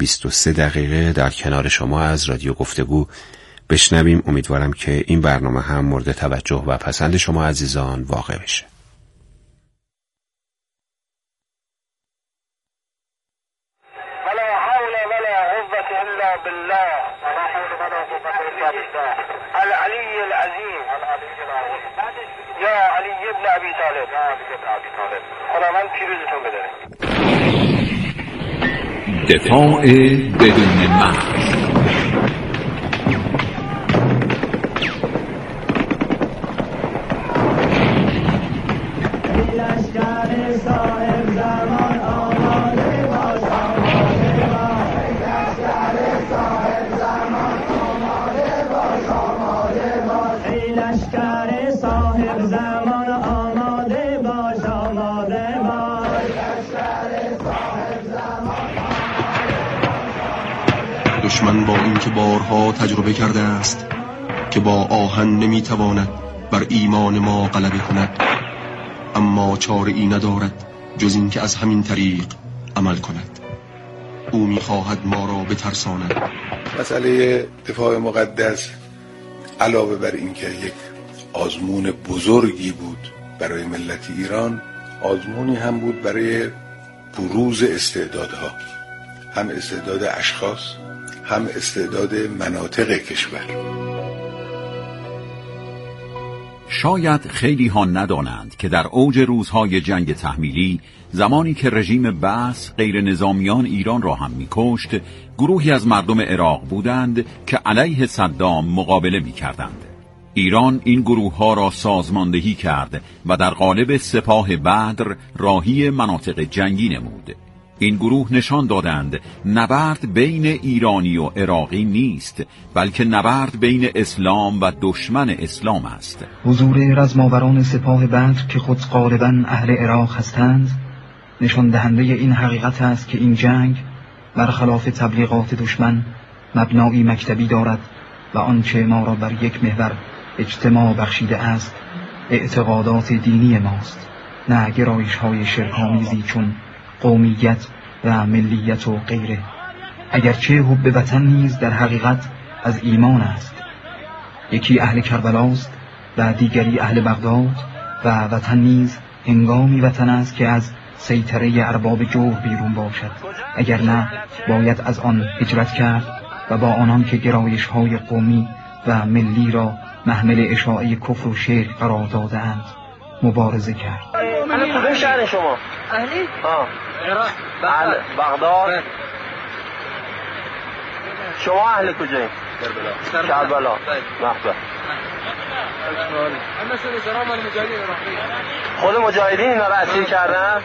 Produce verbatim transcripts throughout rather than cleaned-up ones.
بیست و سه دقیقه در کنار شما از رادیو گفتگو بشنویم. امیدوارم که این برنامه هم مورد توجه و پسند شما عزیزان واقع بشه. العلی العظیم یا علی ابن ابی طالب خداوند پیروزتون بداره. دفاع بدون مرز. دشمن با اینکه بارها تجربه کرده است که با آهن نمیتواند بر ایمان ما غلبه کند، اما چاره ای ندارد جز اینکه از همین طریق عمل کند. او میخواهد ما را بترساند. مسئله دفاع مقدس علاوه بر اینکه یک آزمون بزرگی بود برای ملت ایران، آزمونی هم بود برای بروز استعدادها، هم استعداد اشخاص هم استعداد مناطق کشور. شاید خیلی ها ندانند که در اوج روزهای جنگ تحمیلی، زمانی که رژیم بعث غیر نظامیان ایران را هم می‌کشت، گروهی از مردم عراق بودند که علیه صدام مقابله می‌کردند. ایران این گروه ها را سازماندهی کرد و در قالب سپاه بدر راهی مناطق جنگی نمود. این گروه نشان دادند نبرد بین ایرانی و عراقی نیست، بلکه نبرد بین اسلام و دشمن اسلام است. حضور رزماوران سپاه بدر که خود غالباً اهل عراق هستند نشان دهنده این حقیقت است که این جنگ برخلاف تبلیغات دشمن مبنایی مکتبی دارد و آنچه ما را بر یک محور اجتماع بخشیده است اعتقادات دینی ماست، نه گرایش های شرک‌آمیزی چون قومیت و ملیت و غیره. اگرچه حب وطن نیز در حقیقت از ایمان است. یکی اهل کربلاست و دیگری اهل بغداد، و وطن نیز هنگامی وطن است که از سیطره ارباب جور بیرون باشد. اگر نه باید از آن هجرت کرد و با آنان که گرایش های قومی و ملی را محمل اشاعه کفر و شرک قرار داده اند مبارزه کرد. اهل کدوم شهر شما؟ اهلی؟ آه عراق. اهل بغداد. شما اهل کجایی؟ کربلا. کربلا. محبه. خود مجاهدین اینا رو اسیر کردن؟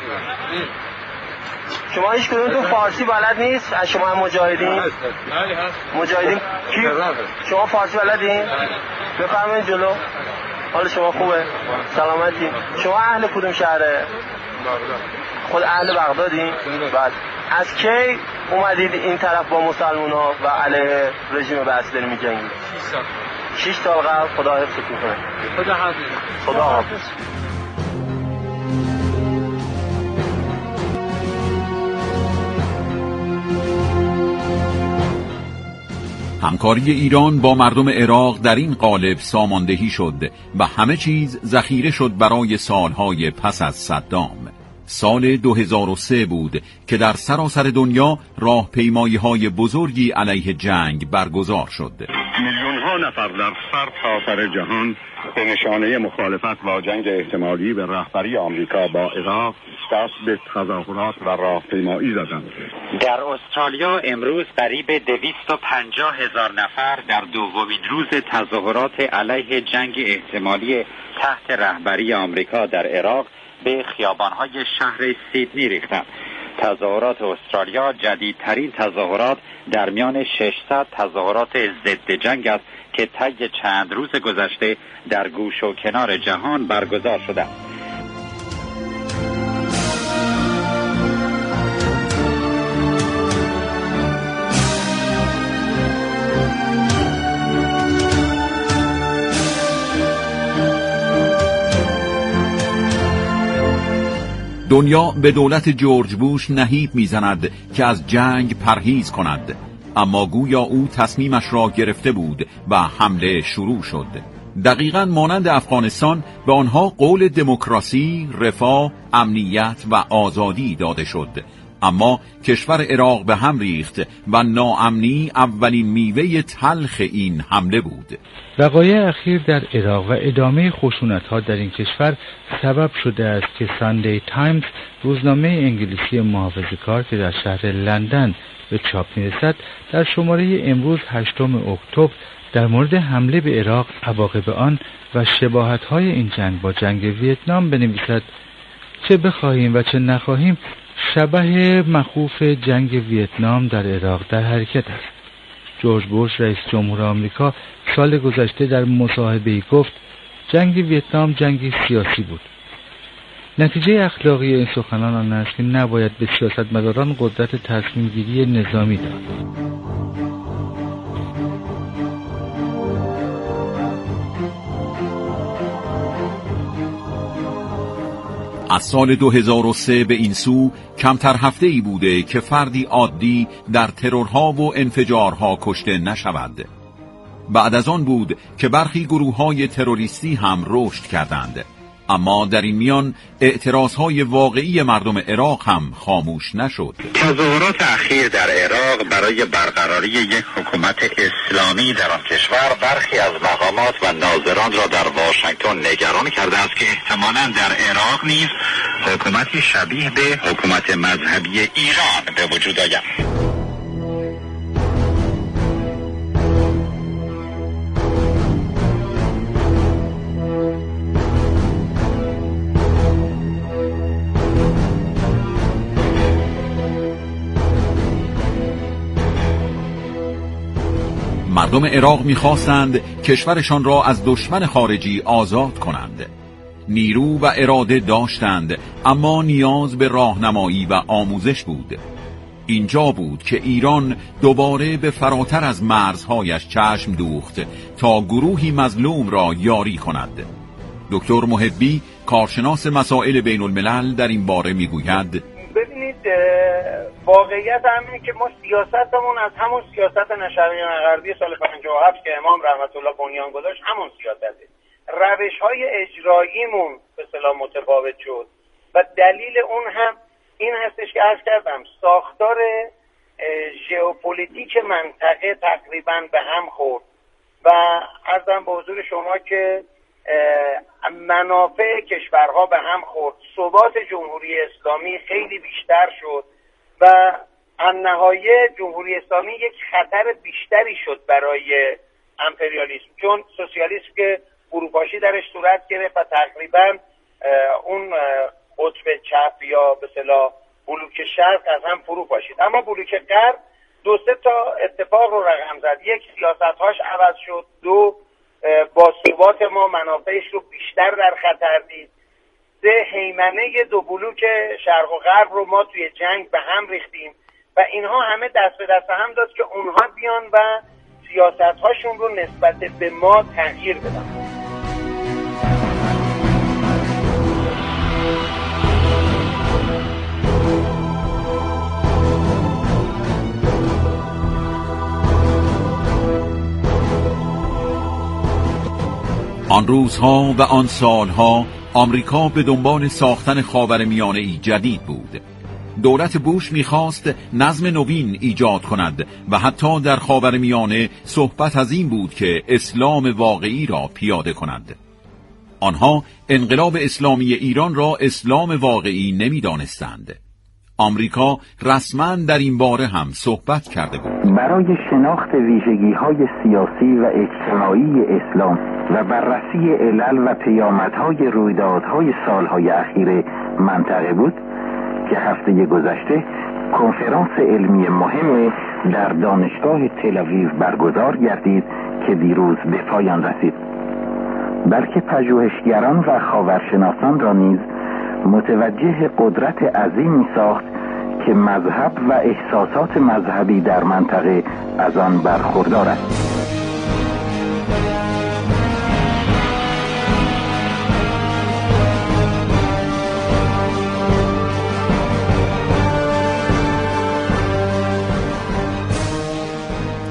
شما هیچ کدومتون فارسی بلد نیست؟ از شما هم مجاهدین؟ مجاهدین کی؟ شما فارسی بلدین؟ بفرمایید جلو. حال شما خوبه؟ سلامتی؟ شما اهل کدوم شهره؟ خود اهل بغدادین؟ بعد از کی اومدید این طرف با مسلمان ها و علیه رژیم بعث داری می‌جنگید؟ شش سال قبل. خدا حفظتون کنه. خدا حافظ. خدا حافظ. همکاری ایران با مردم عراق در این قالب ساماندهی شد و همه چیز ذخیره شد برای سالهای پس از صدام. سال دو هزار و سه بود که در سراسر دنیا راهپیمایی‌های بزرگی علیه جنگ برگزار شد. میلیون‌ها نفر در سرتاسر جهان به نشانه مخالفت با جنگ احتمالی به رهبری آمریکا با عراق دست به تظاهرات و راهپیمایی زدند. در استرالیا امروز قریب دویست و پنجاه هزار نفر در دومین روز تظاهرات علیه جنگ احتمالی تحت رهبری آمریکا در عراق به خیابان‌های شهر سیدنی ریختند. تظاهرات استرالیا جدیدترین تظاهرات در میان ششصد تظاهرات ضد جنگ است که طی چند روز گذشته در گوش و کنار جهان برگزار شده است. دنیا به دولت جورج بوش نهیب میزند که از جنگ پرهیز کند، اما گویا او تصمیمش را گرفته بود و حمله شروع شد. دقیقاً مانند افغانستان به آنها قول دموکراسی، رفاه، امنیت و آزادی داده شد، اما کشور عراق به هم ریخت و ناامنی اولین میوه تلخ این حمله بود. وقایع اخیر در عراق و ادامه خشونت‌ها در این کشور سبب شده است که ساندی تایمز، روزنامه انگلیسی محافظه‌کار که در شهر لندن به چاپ می‌رسد، در شماره امروز هشتم اکتبر در مورد حمله به عراق، عواقب آن و شباهت‌های این جنگ با جنگ ویتنام بنویسد: چه بخواهیم و چه نخواهیم، شبح مخوف جنگ ویتنام در عراق در حرکت است. جورج بوش رئیس جمهور آمریکا سال گذشته در مصاحبه‌ای گفت جنگ ویتنام جنگی سیاسی بود. نتیجه اخلاقی این سخنان آن است که نباید به سیاستمداران قدرت تصمیم گیری نظامی داد. از سال دو هزار و سه به این سو کمتر هفته ای بوده که فردی عادی در ترورها و انفجارها کشته نشود. بعد از آن بود که برخی گروه‌های تروریستی هم رشد کردند، اما در این میان اعتراضهای واقعی مردم عراق هم خاموش نشد. تظاهرات اخیر در عراق برای برقراری یک حکومت اسلامی در آن کشور برخی از مقامات و ناظران را در واشنگتن نگران کرده است که احتمالاً در عراق نیز حکومتی شبیه به حکومت مذهبی ایران به وجود آید. مردم عراق می‌خواستند کشورشان را از دشمن خارجی آزاد کنند. نیرو و اراده داشتند، اما نیاز به راهنمایی و آموزش بود. اینجا بود که ایران دوباره به فراتر از مرزهایش چشم دوخت تا گروهی مظلوم را یاری کند. دکتر محبی، کارشناس مسائل بین الملل، در این باره میگوید: ببینید، واقعیت همینه که ما سیاستمون از همون سیاست نشریان غربی سال پنجاه و هفت که امام رحمت الله بنیان گذاشت همون سیاسته. روش‌های اجراییمون به اصطلاح متفاوت شد و دلیل اون هم این هستش که عرض کردم ساختار ژئوپلیتیک منطقه تقریبا به هم خورد و عرضم به حضور شما که منافع کشورها به هم خورد، ثبات جمهوری اسلامی خیلی بیشتر شد و النهایه جمهوری اسلامی یک خطر بیشتری شد برای امپریالیسم، چون سوسیالیسم که فروپاشی درش صورت گرفت و تقریبا اون قطب چپ یا به اصطلاح بلوک شرق از هم فرو پاشید. اما بلوک غرب دو سه تا اتفاق رو رقم زد: یک، سیاست‌هاش عوض شد; دو، با ثبات ما منافعش رو بیشتر در خطر دید; سه، هیمنه دو بلوک شرق و غرب رو ما توی جنگ به هم ریختیم و اینها همه دست به دست هم داد که اونها بیان و سیاست‌هاشون رو نسبت به ما تغییر بدن. آن روزها و آن سالها آمریکا به دنبال ساختن خاورمیانه‌ای جدید بود. دولت بوش می‌خواست نظم نوین ایجاد کند و حتی در خاورمیانه صحبت از این بود که اسلام واقعی را پیاده کند. آنها انقلاب اسلامی ایران را اسلام واقعی نمی‌دانستند. آمریکا رسما در این باره هم صحبت کرده بود. برای شناخت ویژگی‌های سیاسی و اجتماعی اسلام و بررسی علل و پیامدهای رویدادهای سالهای اخیر منطقه بود که هفته گذشته کنفرانس علمی مهم در دانشگاه تل‌آویو برگزار گردید که دیروز به پایان رسید. بلکه پژوهشگران و خاورشناسان را نیز متوجه قدرت عظیمی ساخت که مذهب و احساسات مذهبی در منطقه از آن برخوردار است.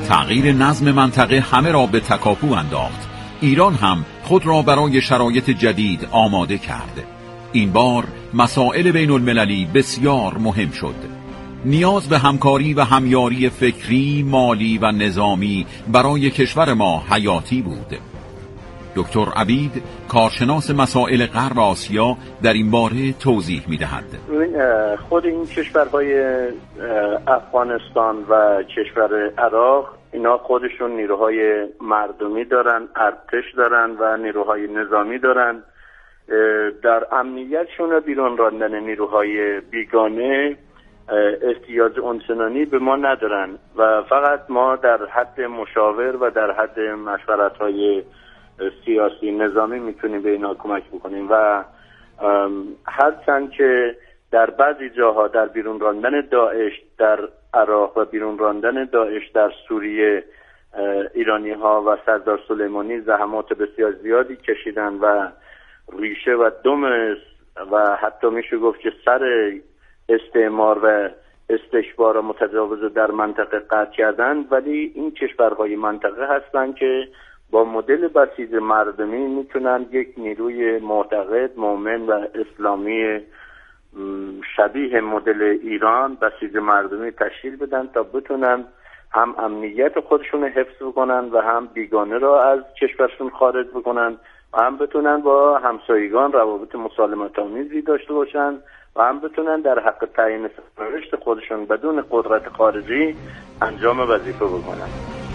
تغییر نظم منطقه همه را به تکاپو انداخت. ایران هم خود را برای شرایط جدید آماده کرد. این بار مسائل بین المللی بسیار مهم شد. نیاز به همکاری و همیاری فکری، مالی و نظامی برای کشور ما حیاتی بود. دکتر عبید، کارشناس مسائل غرب آسیا، در این باره توضیح می‌دهد. خود این کشورهای افغانستان و کشور عراق، اینا خودشون نیروهای مردمی دارن، ارتش دارن و نیروهای نظامی دارن. در امنیتشون و بیرون راندن نیروهای بیگانه احتیاج اونچنانی به ما ندارن و فقط ما در حد مشاور و در حد مشورت‌های سیاسی نظامی میتونیم به اینا کمک بکنیم و هرچند که در بعضی جاها در بیرون راندن داعش در عراق و بیرون راندن داعش در سوریه ایرانی ها و سردار سلیمانی زحمات بسیار زیادی کشیدن و ریشه و دم و حتی میشه گفت که سر استعمار و استکبار و متجاوز در منطقه قطع کردن، ولی این کشورهای منطقه هستن که با مدل بسیج مردمی میتونن یک نیروی معتقد، مؤمن و اسلامی شبیه مدل ایران بسیج مردمی تشکیل بدن تا بتونن هم امنیت خودشون حفظ بکنن و هم بیگانه را از کشورشون خارج بکنن و هم بتونن با همسایگان روابط مسالمت آمیزی داشته باشن و هم بتونن در حق تعیین سرنوشت خودشون بدون قدرت خارجی انجام وظیفه بکنن.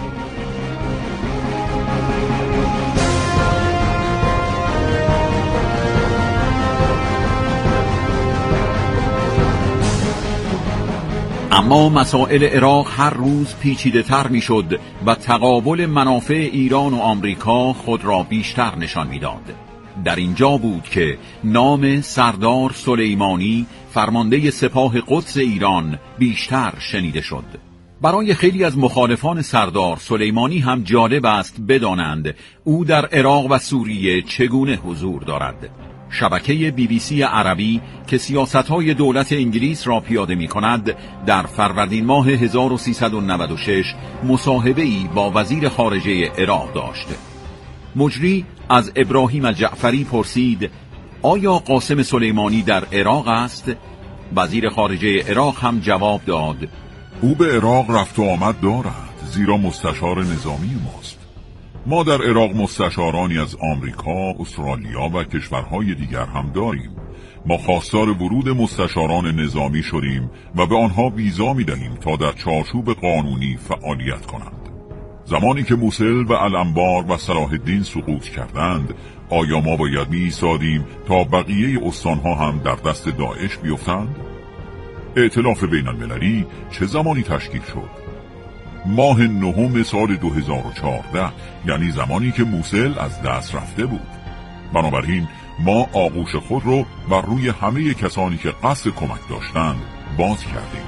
اما مسائل عراق هر روز پیچیده تر می شد و تقابل منافع ایران و آمریکا خود را بیشتر نشان می داد. در اینجا بود که نام سردار سلیمانی، فرمانده سپاه قدس ایران، بیشتر شنیده شد. برای خیلی از مخالفان سردار سلیمانی هم جالب است بدانند او در عراق و سوریه چگونه حضور دارد. شبکه بی بی سی عربی که سیاست‌های دولت انگلیس را پیاده می‌کند، در فروردین ماه هزار و سیصد و نود و شش مصاحبه‌ای با وزیر خارجه عراق داشت. مجری از ابراهیم الجعفری پرسید: آیا قاسم سلیمانی در عراق است؟ وزیر خارجه عراق هم جواب داد: او به عراق رفت و آمد دارد، زیرا مستشار نظامی ماست. ما در عراق مستشارانی از آمریکا، استرالیا و کشورهای دیگر هم داریم. ما خواستار ورود مستشاران نظامی شدیم و به آنها ویزا می دهیم تا در چارچوب قانونی فعالیت کنند. زمانی که موصل و الانبار و صلاح الدین سقوط کردند، آیا ما باید می ایستادیم تا بقیه استانها هم در دست داعش بیفتند؟ ائتلاف بین المللی چه زمانی تشکیل شد؟ ماه نهم سال دو هزار و چهارده، یعنی زمانی که موصل از دست رفته بود. بنابراین ما آغوش خود رو بر روی همه کسانی که قصد کمک داشتند باز کردیم.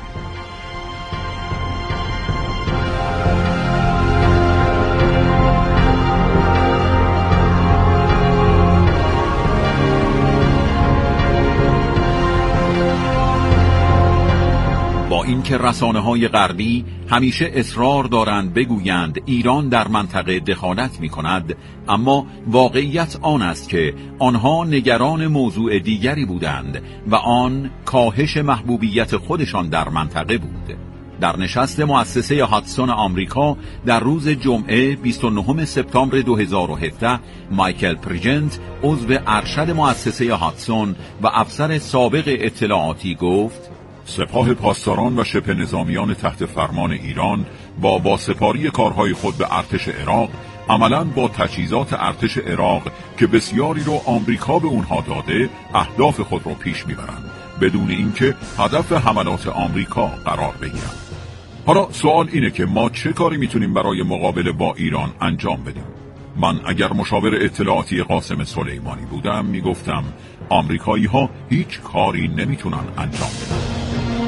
با اینکه رسانه‌های غربی همیشه اصرار دارند بگویند ایران در منطقه دخالت می‌کند، اما واقعیت آن است که آنها نگران موضوع دیگری بودند و آن کاهش محبوبیت خودشان در منطقه بود. در نشست مؤسسه هاتسون آمریکا در روز جمعه بیست و نهم سپتامبر دو هزار و هفده، مایکل پریجنت، عضو ارشد مؤسسه هاتسون و افسر سابق اطلاعاتی، گفت: سپاه پاسداران و شبه نظامیان تحت فرمان ایران با بازسپاری کارهای خود به ارتش عراق عملاً با تجهیزات ارتش عراق که بسیاری رو آمریکا به اونها داده اهداف خود رو پیش میبرند بدون اینکه هدف حملات آمریکا قرار بگیرند. حالا سوال اینه که ما چه کاری میتونیم برای مقابله با ایران انجام بدیم؟ من اگر مشاور اطلاعاتی قاسم سلیمانی بودم میگفتم آمریکایی ها هیچ کاری نمیتونن انجام بدن.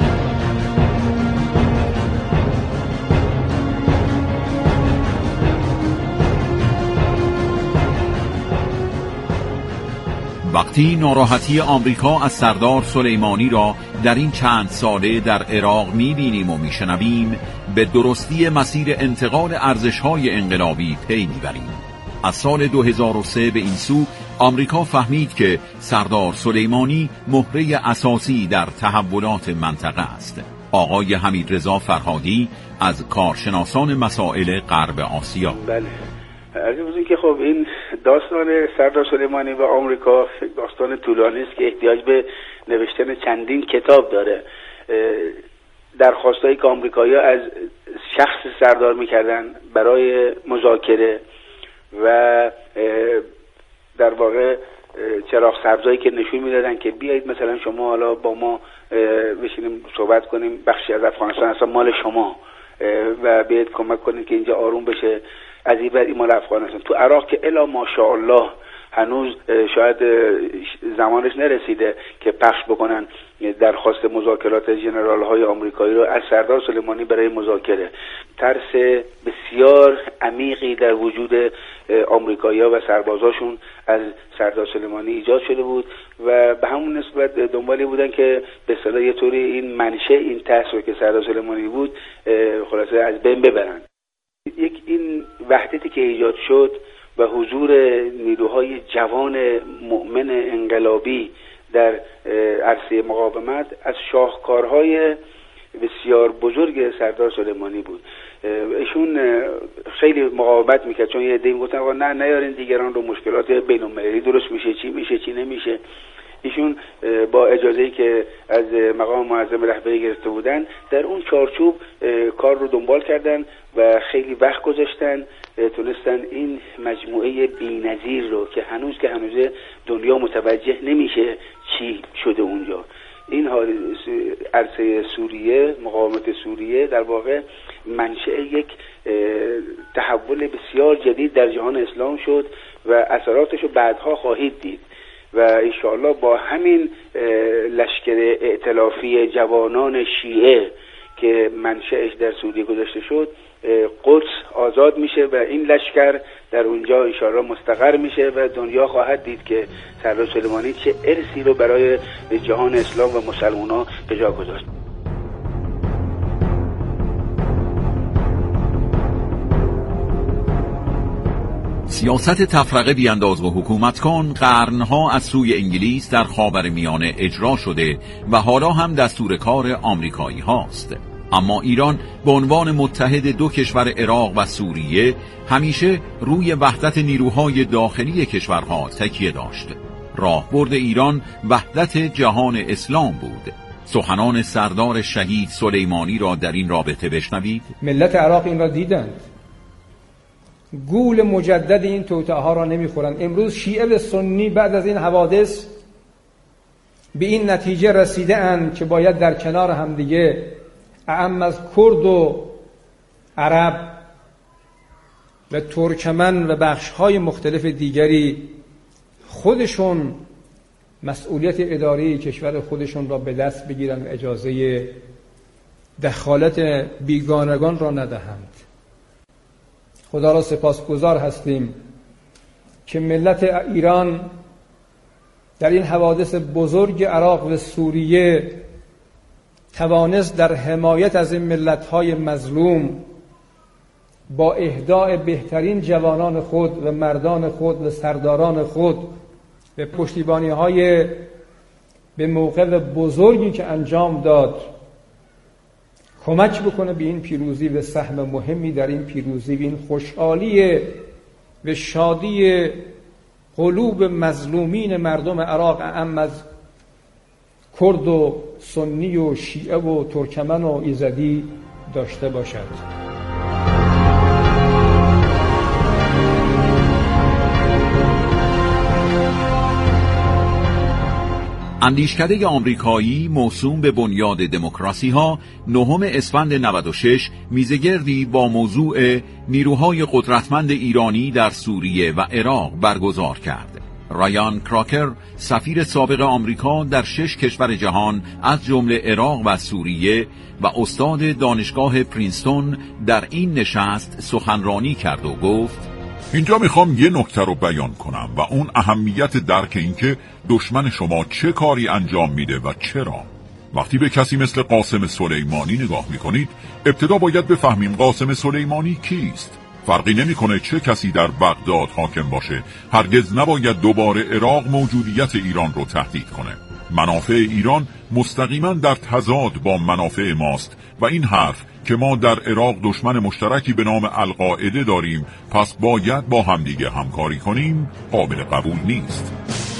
وقتی ناراحتی آمریکا از سردار سلیمانی را در این چند ساله در عراق می‌بینیم و می‌شنویم، به درستی مسیر انتقال ارزش‌های انقلابی پی می‌بریم. از سال دو هزار و سه به این سو آمریکا فهمید که سردار سلیمانی مهره اساسی در تحولات منطقه است. آقای حمیدرضا فرهادی از کارشناسان مسائل غرب آسیا: بله، عرض بزرگی که خب این داستان سردار سلیمانی و آمریکا داستان طولانی است که احتیاج به نوشتن چندین کتاب داره. درخواستایی که آمریکایی‌ها از شخص سردار میکردن برای مذاکره و در واقع چراغ سبزایی که نشون میدادن که بیایید مثلا شما حالا با ما بشینیم صحبت کنیم، بخشی از افغانستان اصلا مال شما و بیایید کمک کنید که اینجا آروم بشه، از این بعد این مال افغانستان. تو عراق که الا ماشاءالله هنوز شاید زمانش نرسیده که پخش بکنن درخواست مذاکرات ژنرال های آمریکایی رو از سردار سلیمانی برای مذاکره. ترس بسیار عمیقی در وجود آمریکایی‌ها و سربازاشون از سردار سلیمانی ایجاد شده بود و به همون نسبت دنبالی بودن که به اصطلاح یه طوری این منشه این ترس رو که سردار سلیمانی بود خلاصه از بین ببرن. یک این وحدتی که ایجاد شد و حضور نیروهای جوان مؤمن انقلابی در عرصه مقاومت از شاهکارهای بسیار بزرگ سردار سلیمانی بود. ایشون خیلی مقاومت میکرد، چون یه عده میگفتن آقا نه نیارین دیگران رو، مشکلات بین‌المللی درست میشه، چی میشه چی نمیشه. ایشون با اجازه‌ای که از مقام معظم رهبری گرفته بودن در اون چارچوب کار رو دنبال کردن و خیلی وقت گذاشتن، تونستن این مجموعه بی‌نظیر رو که هنوز که هنوز دنیا متوجه نمیشه چی شده اونجا. این عرصه سوریه، مقاومت سوریه در واقع منشأ یک تحول بسیار جدید در جهان اسلام شد و اثراتش رو بعدها خواهید دید و انشاءالله با همین لشکر ائتلافی جوانان شیعه که منشأش در سوریه گذاشته شد، قدس آزاد میشه و این لشکر در اونجا انشاءالله مستقر میشه و دنیا خواهد دید که سردار سلیمانی چه ارثی رو برای جهان اسلام و مسلمان‌ها به جا گذاشت. سیاست تفرقه بیانداز و حکومت کن قرنها از سوی انگلیس در خاورمیانه اجرا شده و حالا هم دستور کار آمریکایی هاست. اما ایران به عنوان متحد دو کشور عراق و سوریه همیشه روی وحدت نیروهای داخلی کشورها تکیه داشت. راهبرد ایران وحدت جهان اسلام بود. سخنان سردار شهید سلیمانی را در این رابطه بشنوید. ملت عراق این را دیدند، گول مجدد این توطئه ها را نمیخورند. امروز شیعه و سنی بعد از این حوادث به این نتیجه رسیده اند که باید در کنار همدیگه اعم از کرد و عرب و ترکمن و بخش‌های مختلف دیگری خودشون مسئولیت اداری کشور خودشون را به دست بگیرند و اجازه دخالت بیگانگان را ندهند. خدا را سپاسگزار هستیم که ملت ایران در این حوادث بزرگ عراق و سوریه توانست در حمایت از این ملت‌های مظلوم با اهداء بهترین جوانان خود و مردان خود و سرداران خود به پشتیبانی‌های به موقع بزرگی که انجام داد کمک بکنه به این پیروزی و سهم مهمی در این پیروزی و این خوشحالی و شادی قلوب مظلومین مردم عراق اعم از کرد و سنی و شیعه و ترکمن و ایزدی داشته باشد. اندیشکده آمریکایی موسوم به بنیاد دموکراسی ها نهم اسفند نود و شش میزگردی با موضوع نیروهای قدرتمند ایرانی در سوریه و عراق برگزار کرد. رایان کراکر سفیر سابق آمریکا در شش کشور جهان از جمله عراق و سوریه و استاد دانشگاه پرینستون در این نشست سخنرانی کرد و گفت: اینجا میخوام یه نکته رو بیان کنم و اون اهمیت درک این که دشمن شما چه کاری انجام میده و چرا. وقتی به کسی مثل قاسم سلیمانی نگاه میکنید، ابتدا باید بفهمیم قاسم سلیمانی کیست. فرقی نمیکنه چه کسی در بغداد حاکم باشه، هرگز نباید دوباره عراق موجودیت ایران رو تهدید کنه. منافع ایران مستقیما در تضاد با منافع ماست و این حرف که ما در عراق دشمن مشترکی به نام القاعده داریم پس باید با همدیگه همکاری کنیم قابل قبول نیست.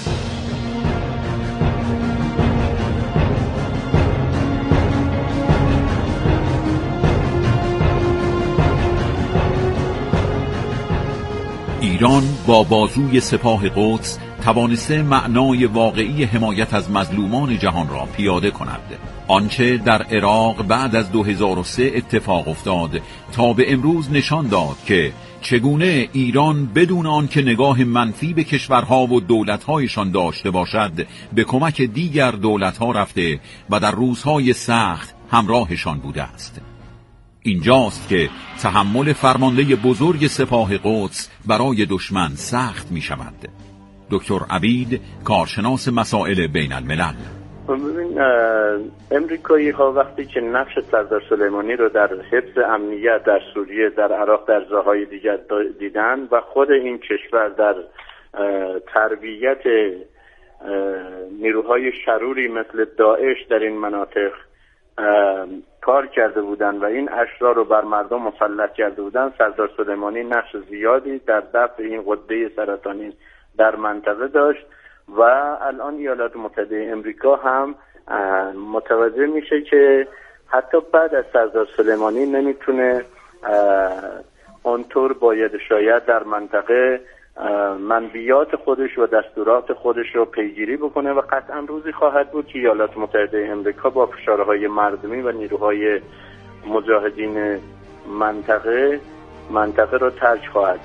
ایران با بازوی سپاه قدس توانسته معنای واقعی حمایت از مظلومان جهان را پیاده کند. آنچه در عراق بعد از دو هزار و سه اتفاق افتاد تا به امروز نشان داد که چگونه ایران بدون آنکه نگاه منفی به کشورها و دولت‌هایشان داشته باشد به کمک دیگر دولت‌ها رفته و در روزهای سخت همراهشان بوده است. اینجاست که تحمل فرمانده بزرگ سپاه قدس برای دشمن سخت می شود. دکتر عبید، کارشناس مسائل بین الملل: ببین، امریکایی ها وقتی که نقش سردار سلیمانی رو در حفظ امنیت در سوریه، در عراق، در جاهای دیگر دیدن و خود این کشور در تربیت نیروهای شروری مثل داعش در این مناطق کار کرده بودن و این اشرار رو بر مردم مسلط کرده بودن، سردار سلیمانی نقش زیادی در دفع این غده سرطانی در منطقه داشت و الان ایالات متحده امریکا هم متوجه میشه که حتی بعد از سردار سلیمانی نمیتونه اونطور باید شاید در منطقه منبیات خودش و دستورات خودش رو پیگیری بکنه و قطعا روزی خواهد بود که ایالات متحده امریکا با فشارهای مردمی و نیروهای مجاهدین منطقه منطقه رو ترک خواهد.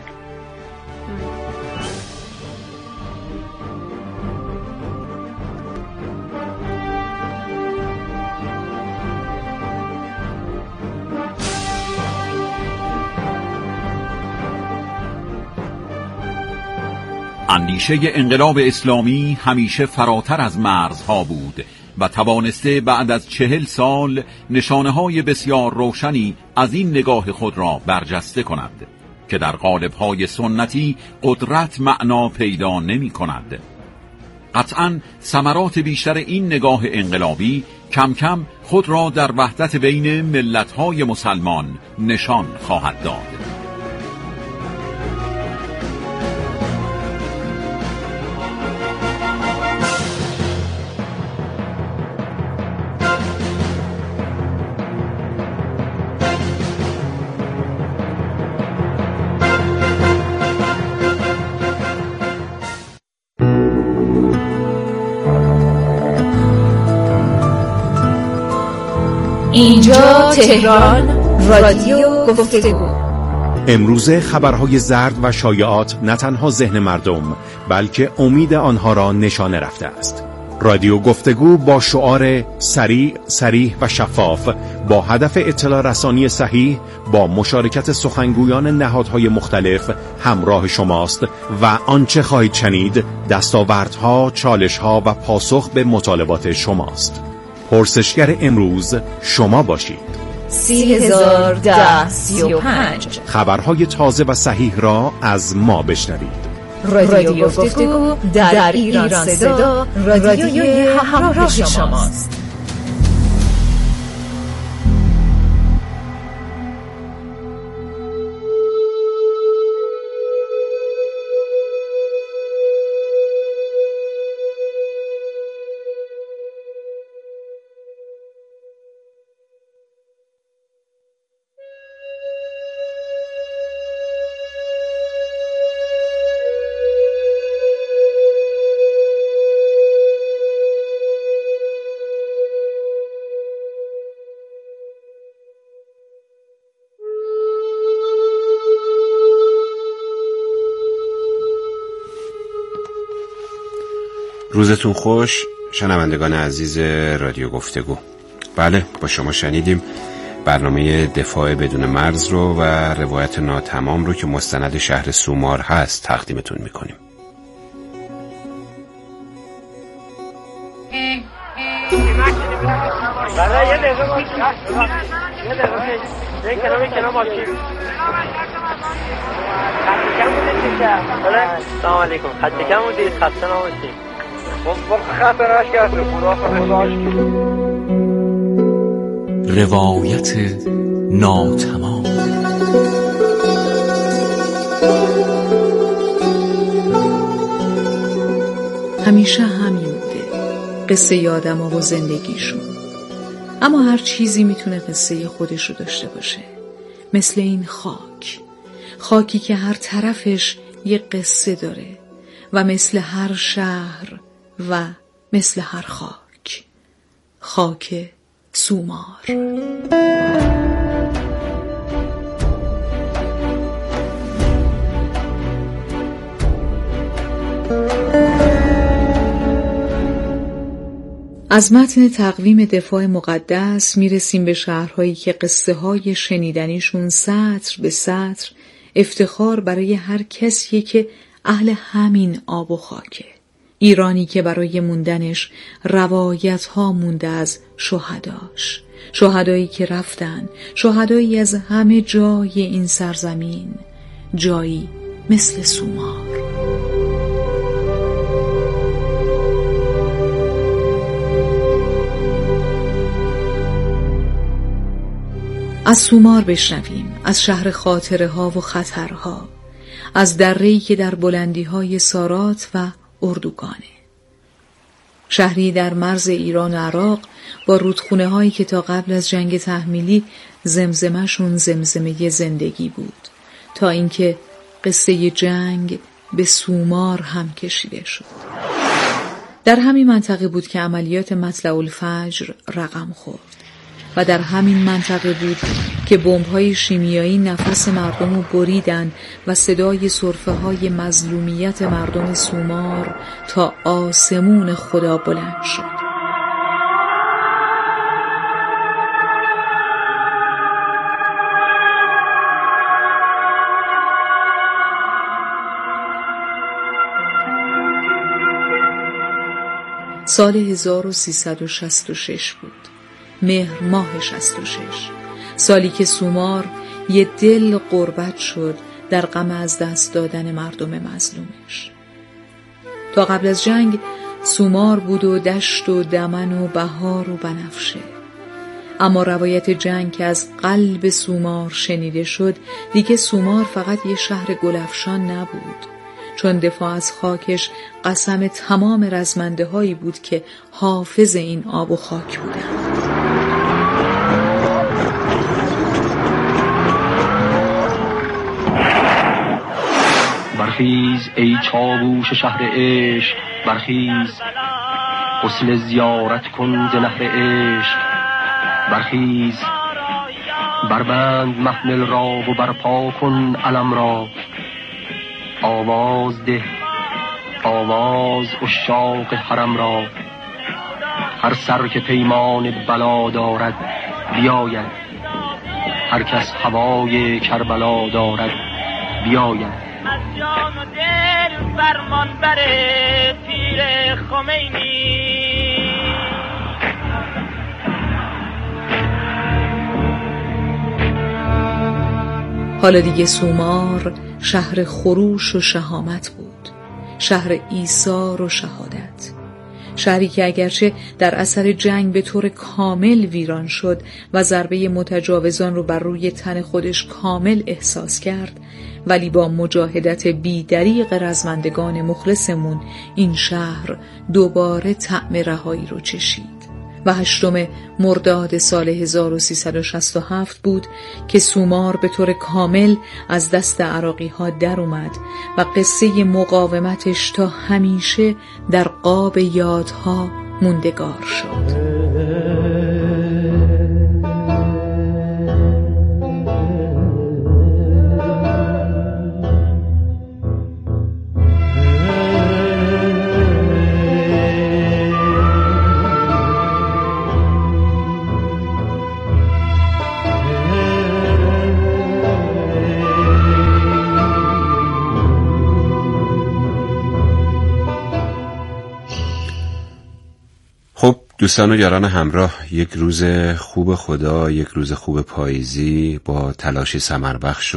اندیشه انقلاب اسلامی همیشه فراتر از مرزها بود و توانسته بعد از چهل سال نشانه‌های بسیار روشنی از این نگاه خود را برجسته کند که در قالب‌های سنتی قدرت معنا پیدا نمی کند. قطعاً ثمرات بیشتر این نگاه انقلابی کم کم خود را در وحدت بین ملت‌های مسلمان نشان خواهد داد. اینجا تهران، رادیو گفتگو. امروزه خبرهای زرد و شایعات نه تنها ذهن مردم بلکه امید آنها را نشانه رفته است. رادیو گفتگو با شعار سریع، صریح و شفاف با هدف اطلاع رسانی صحیح با مشارکت سخنگویان نهادهای مختلف همراه شماست و آنچه خواهید شنید دستاوردها، چالشها و پاسخ به مطالبات شماست. پرسشگر امروز شما باشید. سی هزار ده سی و پنج خبرهای تازه و صحیح را از ما بشنوید. رادیو گفتگو در ایران صدا، رادیوی همراه شماست. روزتون خوش شنوندگان عزیز رادیو گفتگو. بله، با شما شنیدیم برنامه دفاع بدون مرز رو و روایت ناتمام رو که مستند شهر سومار هست تقدیمتون میکنیم. این کنار این کنار با کی؟ خط کم بودید دیگه. سلام علیکم. خط کم بودید خسته نباشید. خط راش کرد خدا خدا. روایت ناتمام. همیشه همین بوده قصه آدم‌ها و زندگیشون. اما هر چیزی میتونه قصه خودش رو داشته باشه، مثل این خاک، خاکی که هر طرفش یه قصه داره و مثل هر شهر و مثل هر خاک، خاک سومار. از متن تقویم دفاع مقدس میرسیم به شهرهایی که قصه های شنیدنیشون سطر به سطر افتخار برای هر کسی که اهل همین آب و خاکه. ایرانی که برای موندنش روایت ها مونده از شهداش، شهدایی که رفتن، شهدایی از همه جای این سرزمین، جایی مثل سومار. از سومار بشنویم، از شهر خاطره ها و خطرها، از دره‌ای که در بلندی های سارات و اردوگانه. شهری در مرز ایران و عراق با رودخونه هایی که تا قبل از جنگ تحمیلی زمزمه‌شون زمزمه زندگی بود، تا اینکه قصه جنگ به سومار هم کشیده شد. در همین منطقه بود که عملیات مطلع الفجر رقم خورد و در همین منطقه بود که بمب‌های شیمیایی نفس مردم رو بریدن و صدای سرفه‌های مظلومیت مردم سومار تا آسمون خدا بلند شد. سال هزار و سیصد و شصت و شش بود، مهر ماه شصت و شش، سالی که سومار یه دل غربت شد در غم از دست دادن مردم مظلومش. تا قبل از جنگ سومار بود و دشت و دمن و بهار و بنفشه، اما روایت جنگ که از قلب سومار شنیده شد دیگه سومار فقط یه شهر گلفشان نبود، چون دفاع از خاکش قسم تمام رزمنده هایی بود که حافظ این آب و خاک بودند. برخیز ای چاووش شهر عشق، برخیز غسل زیارت کن ز نهر عشق، برخیز بربند محمل را و برپا کن علم را، آواز ده آواز عشاق حرم را، هر سر که پیمان بلا دارد بیاید، هر کس هوای کربلا دارد بیاید. از جان و دل فرمان بره پیر خمینی، حالا دیگه سومار شهر خروش و شهامت بود، شهر ایثار و شهادت، شهری که اگرچه در اثر جنگ به طور کامل ویران شد و ضربه متجاوزان رو بر روی تن خودش کامل احساس کرد، ولی با مجاهدت بی‌دریغ رزمندگان مخلصمون این شهر دوباره طعم رهایی رو چشید. و هشتم مرداد سال هزار و سیصد و شصت و هفت بود که سومار به طور کامل از دست عراقی ها در اومد و قصه مقاومتش تا همیشه در قاب یادها موندگار شد. دوستان و یاران همراه، یک روز خوب خدا، یک روز خوب پاییزی با تلاشی ثمربخش